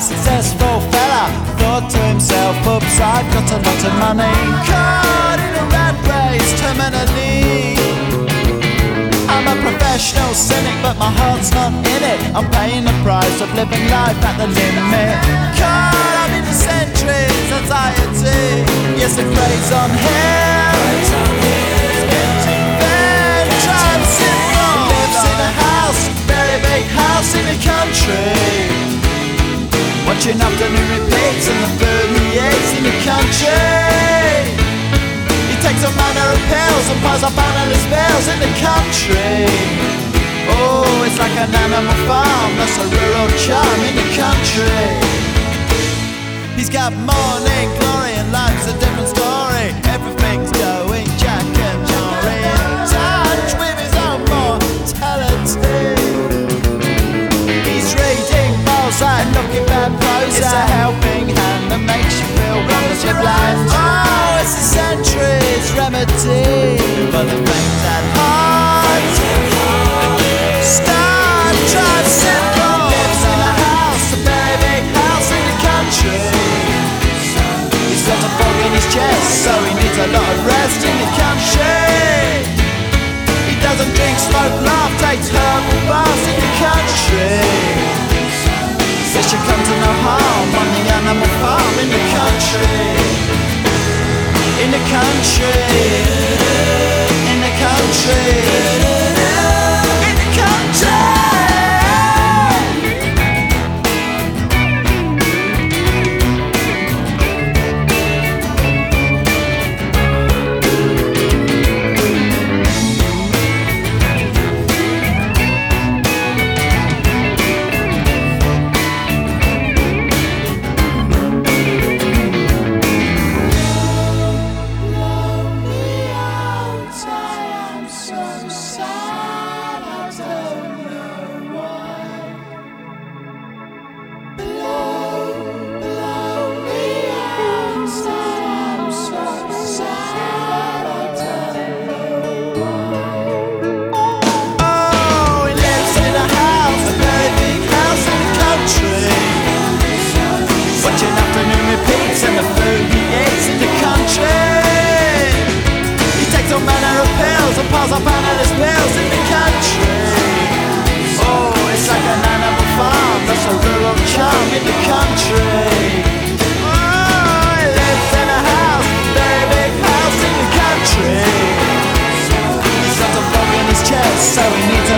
successful fella thought to himself, oops, I've got a lot of money. Caught in a rat race, terminally. I'm a professional cynic, but my heart's not in it. I'm paying the price of living life at the limit. Caught up in the centuries, anxiety. Yes, it preys on him. Empty bed, trying syndrome. Lives in a house, very big house in the country. Watching afternoon repeats and the food he eats in the country. He takes all manner of pills and piles up analyst bills in the country. Oh, it's like an animal farm, that's a rural charm in the country. He's got morning glory and life's a different story. Everything's going Jack and Jory, in touch with his own mortality. He's reading Mozart, looking bad prose. It's a helping hand that makes you feel wonderfully blind. Oh, it's a century's remedy for the faint at heart. Star Drive syndrome. Lives in a house, a very big house in the country. He's got a fog in his chest, so he needs a lot of rest in the country. He doesn't drink, smoke, laugh, takes herbal baths in the country. Says you come to no harm on the animal farm in the country. In the country. In the country. In the country. Watching afternoon repeats and the food he eats in the country. He takes all manner of pills and piles up analyst bills in the country. Oh, it's like an animal farm, that's a rural charm in the country. Oh, he lives in a house, very big house in the country. He's got a fog in his chest, so he needs